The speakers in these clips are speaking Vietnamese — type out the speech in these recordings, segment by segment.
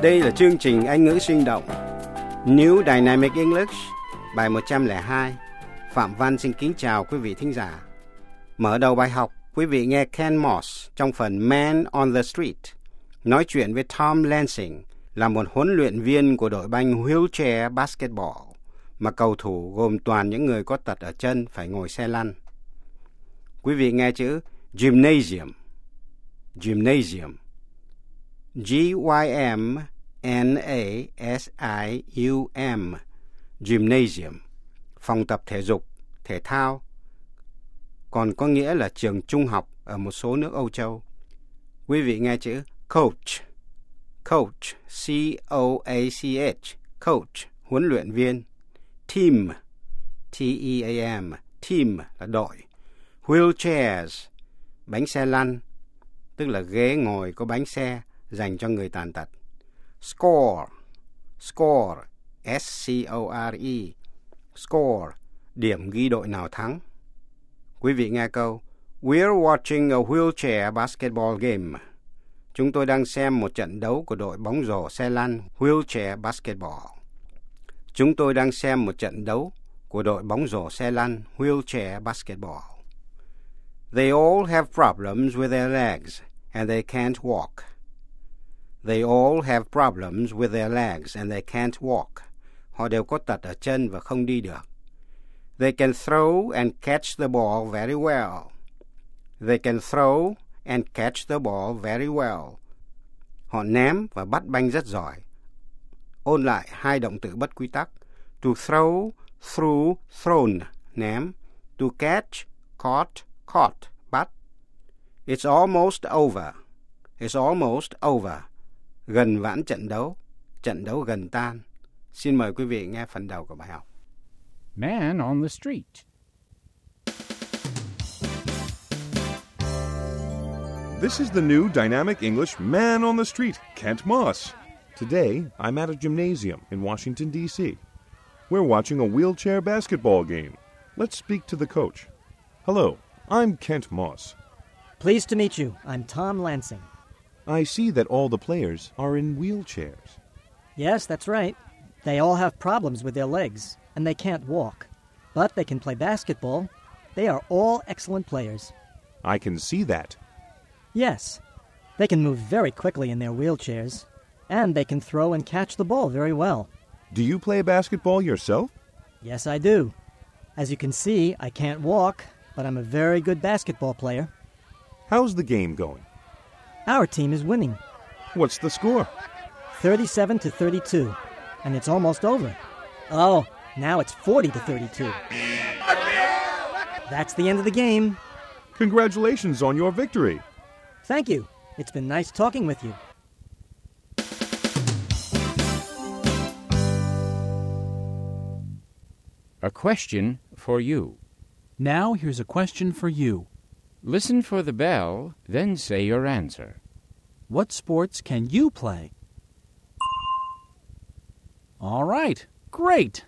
Đây là chương trình Anh ngữ sinh động New Dynamic English, bài 102. Phạm Văn xin kính chào quý vị thính giả. Mở đầu bài học, quý vị nghe Ken Moss trong phần Man on the Street nói chuyện với Tom Lansing, là một huấn luyện viên của đội banh wheelchair basketball, mà cầu thủ gồm toàn những người có tật ở chân phải ngồi xe lăn. Quý vị nghe chữ gymnasium, gymnasium, G-Y-M-N-A-S-I-U-M, gymnasium, phòng tập thể dục, thể thao, còn có nghĩa là trường trung học ở một số nước Âu Châu. Quý vị nghe chữ coach, coach, C-O-A-C-H, coach, huấn luyện viên. Team, T-E-A-M, team là đội. Wheelchairs, bánh xe lăn, tức là ghế ngồi có bánh xe dành cho người tàn tật. Score, score, S-C-O-R-E, score, điểm ghi đội nào thắng. Quý vị nghe câu We're watching a wheelchair basketball game. Chúng tôi đang xem một trận đấu của đội bóng rổ xe lăn wheelchair basketball. Chúng tôi đang xem một trận đấu của đội bóng rổ xe lăn wheelchair basketball. They all have problems with their legs and they can't walk. They all have problems with their legs and they can't walk. Họ đều có tật ở chân và không đi được. They can throw and catch the ball very well. They can throw and catch the ball very well. Họ ném và bắt banh rất giỏi. Ôn lại hai động từ bất quy tắc. To throw, threw, thrown, ném. To catch, caught, caught, bắt. It's almost over. It's almost over. Gần vãn trận đấu gần tan. Xin mời quý vị nghe phần đầu của bài học. Man on the street. This is the new Dynamic English Man on the Street, Kent Moss. Today, I'm at a gymnasium in Washington, D.C. We're watching a wheelchair basketball game. Let's speak to the coach. Hello, I'm Kent Moss. Pleased to meet you. I'm Tom Lansing. I see that all the players are in wheelchairs. Yes, that's right. They all have problems with their legs, and they can't walk. But they can play basketball. They are all excellent players. I can see that. Yes. They can move very quickly in their wheelchairs, and they can throw and catch the ball very well. Do you play basketball yourself? Yes, I do. As you can see, I can't walk, but I'm a very good basketball player. How's the game going? Our team is winning. What's the score? 37-32, and it's almost over. Oh, now it's 40-32. That's the end of the game. Congratulations on your victory. Thank you. It's been nice talking with you. A question for you. Now here's a question for you. Listen for the bell, then say your answer. What sports can you play? All right, great.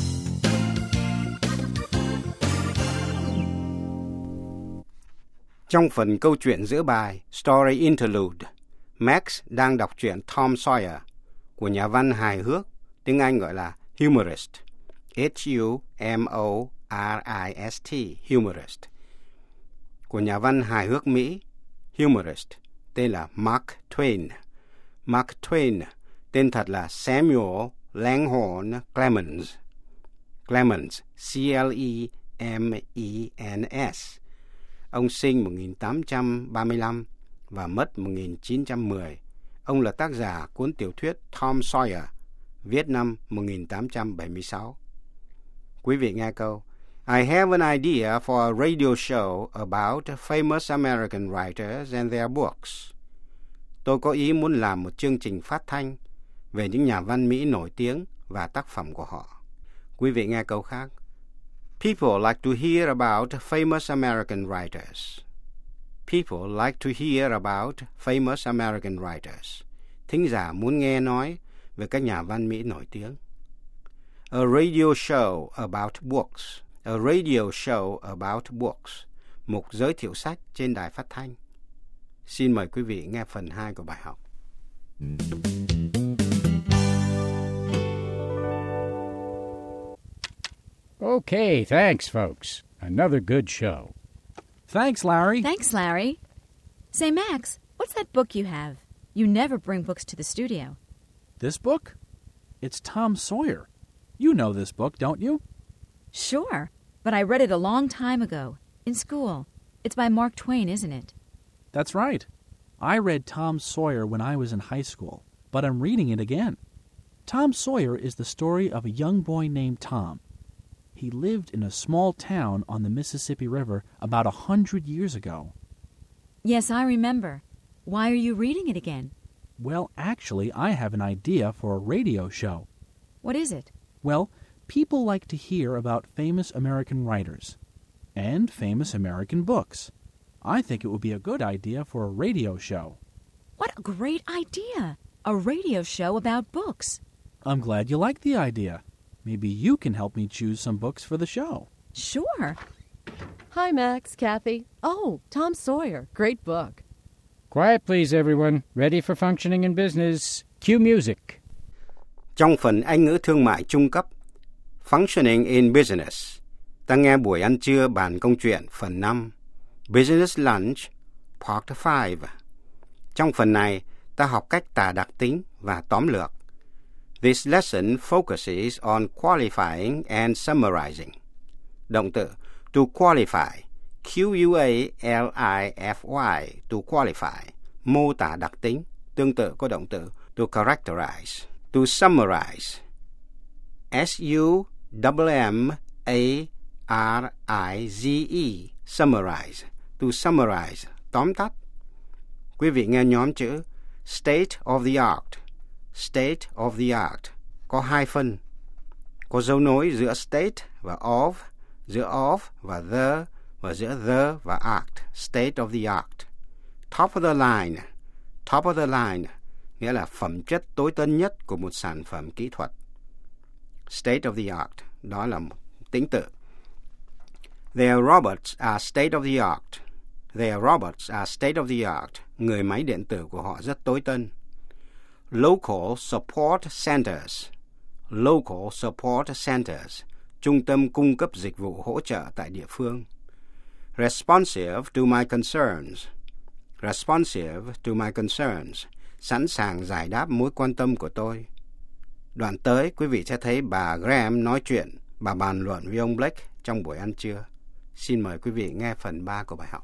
Trong phần câu chuyện giữa bài Story Interlude, Max đang đọc truyện Tom Sawyer của nhà văn hài hước, tiếng Anh gọi là humorist, H-U-M-O-R-I-S-T, humorist, của nhà văn hài hước Mỹ, humorist, tên là Mark Twain. Mark Twain, tên thật là Samuel Langhorne Clemens. Clemens, C-L-E-M-E-N-S. Ông sinh 1835 và mất 1910. Ông là tác giả cuốn tiểu thuyết Tom Sawyer, viết năm 1876. Quý vị nghe câu I have an idea for a radio show about famous American writers and their books. Tôi có ý muốn làm một chương trình phát thanh về những nhà văn Mỹ nổi tiếng và tác phẩm của họ. Quý vị nghe câu khác. People like to hear about famous American writers. People like to hear about famous American writers. Thính giả muốn nghe nói về các nhà văn Mỹ nổi tiếng. A radio show about books. A radio show about books. Mục giới thiệu sách trên đài phát thanh. Xin mời quý vị nghe phần 2 của bài học. Okay, thanks, folks. Another good show. Thanks, Larry. Thanks, Larry. Say, Max, what's that book you have? You never bring books to the studio. This book? It's Tom Sawyer. You know this book, don't you? Sure, but I read it a long time ago, in school. It's by Mark Twain, isn't it? That's right. I read Tom Sawyer when I was in high school, but I'm reading it again. Tom Sawyer is the story of a young boy named Tom. He lived in a small town on the Mississippi River about 100 years ago. Yes, I remember. Why are you reading it again? Well, actually, I have an idea for a radio show. What is it? Well, people like to hear about famous American writers and famous American books. I think it would be a good idea for a radio show. What a great idea! A radio show about books. I'm glad you like the idea. Maybe you can help me choose some books for the show. Sure. Hi, Max, Kathy. Oh, Tom Sawyer. Great book. Quiet, please, everyone. Ready for functioning in business. Cue music. Trong phần Anh ngữ thương mại trung cấp, Functioning in Business, ta nghe buổi ăn trưa bàn công chuyện phần 5, Business Lunch, Part 5. Trong phần này, ta học cách tả đặc tính và tóm lược. This lesson focuses on qualifying and summarizing. Động từ to qualify, Q-U-A-L-I-F-Y, to qualify, mô tả đặc tính, tương tự có động từ to characterize. To summarize, S-U-M-M-A-R-I-Z-E, summarize, to summarize, tóm tắt. Quý vị nghe nhóm chữ state of the art. State of the art có hai phân, có dấu nối giữa state và of, giữa of và the, và giữa the và art. State of the art. Top of the line. Top of the line nghĩa là phẩm chất tối tân nhất của một sản phẩm kỹ thuật. State of the art, đó là một tính từ. Their robots are state of the art. Their robots are state of the art. Người máy điện tử của họ rất tối tân. Local support centers. Local support centers, trung tâm cung cấp dịch vụ hỗ trợ tại địa phương. Responsive to my concerns. Responsive to my concerns, sẵn sàng giải đáp mối quan tâm của tôi. Đoạn tới, quý vị sẽ thấy bà Graham nói chuyện, bà bàn luận với ông Blake trong buổi ăn trưa. Xin mời quý vị nghe phần 3 của bài học.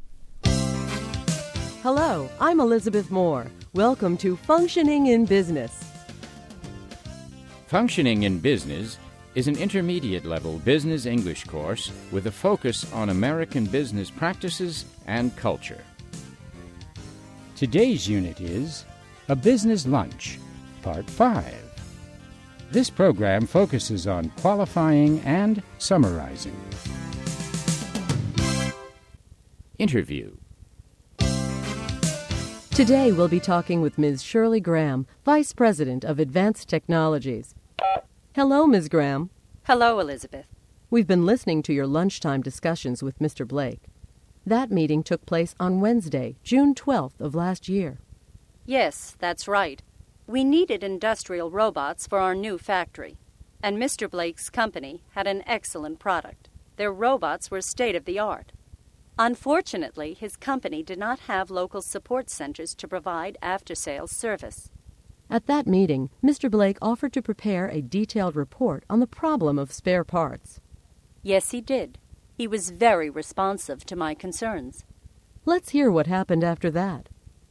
Hello, I'm Elizabeth Moore. Welcome to Functioning in Business. Functioning in Business is an intermediate-level business English course with a focus on American business practices and culture. Today's unit is A Business Lunch, Part 5. This program focuses on qualifying and summarizing. Interview. Today we'll be talking with Ms. Shirley Graham, Vice President of Advanced Technologies. Hello, Ms. Graham. Hello, Elizabeth. We've been listening to your lunchtime discussions with Mr. Blake. That meeting took place on Wednesday, June 12th of last year. Yes, that's right. We needed industrial robots for our new factory, and Mr. Blake's company had an excellent product. Their robots were state-of-the-art. Unfortunately, his company did not have local support centers to provide after-sales service. At that meeting, Mr. Blake offered to prepare a detailed report on the problem of spare parts. Yes, he did. He was very responsive to my concerns. Let's hear what happened after that.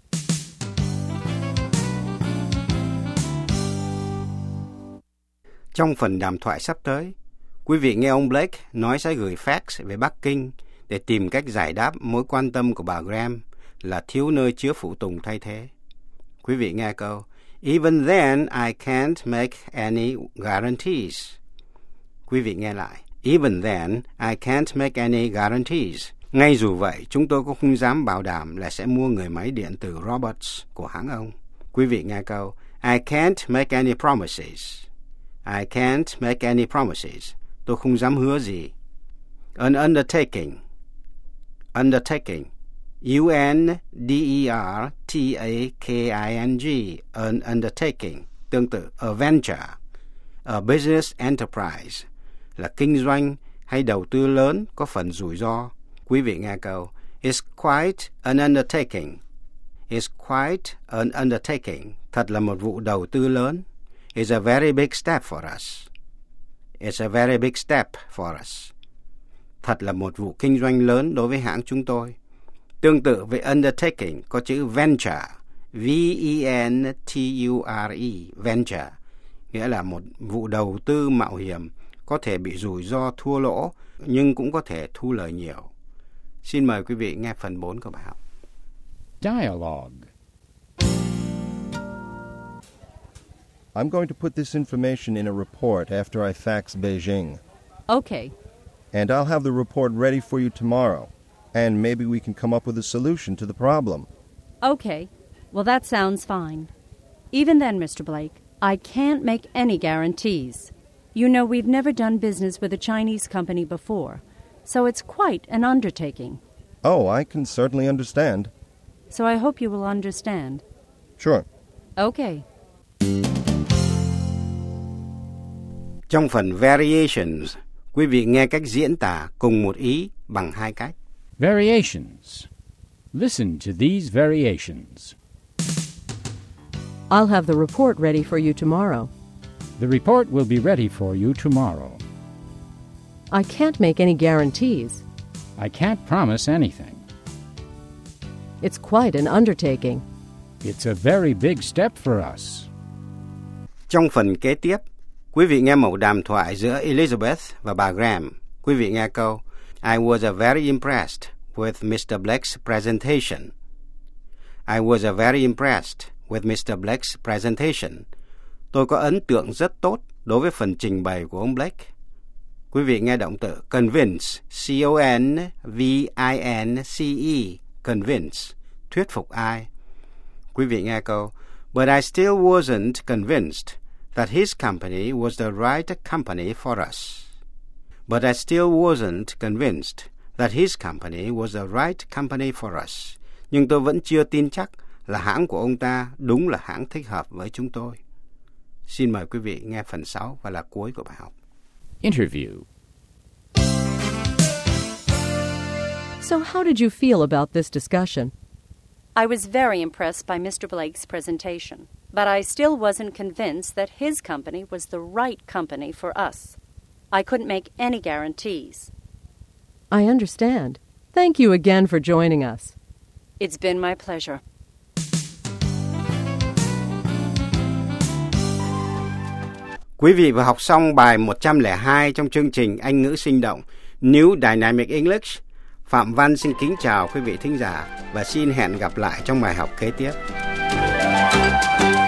Trong phần đàm thoại sắp tới, quý vị nghe ông Blake nói sẽ gửi fax về Bắc Kinh để tìm cách giải đáp mối quan tâm của bà Graham là thiếu nơi chứa phụ tùng thay thế. Quý vị nghe câu Even then, I can't make any guarantees. Quý vị nghe lại Even then, I can't make any guarantees. Ngay dù vậy, chúng tôi cũng không dám bảo đảm là sẽ mua người máy điện tử robots của hãng ông. Quý vị nghe câu I can't make any promises. I can't make any promises. Tôi không dám hứa gì. An undertaking. Undertaking. U-N-D-E-R-T-A-K-I-N-G. An undertaking. Tương tự, a venture. A business enterprise. là kinh doanh hay đầu tư lớn có phần rủi ro. Quý vị nghe câu It's quite an undertaking. It's quite an undertaking. Thật là một vụ đầu tư lớn. It's a very big step for us. It's a very big step for us. Thật là một vụ kinh doanh lớn đối với hãng chúng tôi. Tương tự với undertaking có chữ venture, V-E-N-T-U-R-E, venture, nghĩa là một vụ đầu tư mạo hiểm, có thể bị rủi ro thua lỗ, nhưng cũng có thể thu lời nhiều. Xin mời quý vị nghe phần 4 của bài học. Dialogue. I'm going to put this information in a report after I fax Beijing. Okay. And I'll have the report ready for you tomorrow. And maybe we can come up with a solution to the problem. Okay. Well, that sounds fine. Even then, Mr. Blake, I can't make any guarantees. You know, we've never done business with a Chinese company before, so it's quite an undertaking. Oh, I can certainly understand. So I hope you will understand. Sure. Okay. Trong phần variations, quý vị nghe cách diễn tả cùng một ý bằng hai cách. Variations. Listen to these variations. I'll have the report ready for you tomorrow. The report will be ready for you tomorrow. I can't make any guarantees. I can't promise anything. It's quite an undertaking. It's a very big step for us. Trong phần kế tiếp, quý vị nghe mẫu đàm thoại giữa Elizabeth và bà Graham. Quý vị nghe câu I was very impressed with Mr. Blake's presentation. I was very impressed with Mr. Blake's presentation. Tôi có ấn tượng rất tốt đối với phần trình bày của ông Blake. Quý vị nghe động từ convince, C-O-N-V-I-N-C-E, convince, thuyết phục ai. Quý vị nghe câu But I still wasn't convinced that his company was the right company for us. But I still wasn't convinced that his company was the right company for us. Nhưng tôi vẫn chưa tin chắc là hãng của ông ta đúng là hãng thích hợp với chúng tôi. Xin mời quý vị nghe phần 6 và là cuối của bài học. Interview. So how did you feel about this discussion? I was very impressed by Mr. Blake's presentation, but I still wasn't convinced that his company was the right company for us. I couldn't make any guarantees. I understand. Thank you again for joining us. It's been my pleasure. Quý vị vừa học xong bài 102 trong chương trình Anh ngữ sinh động New Dynamic English. Phạm Văn xin kính chào quý vị thính giả và xin hẹn gặp lại trong bài học kế tiếp.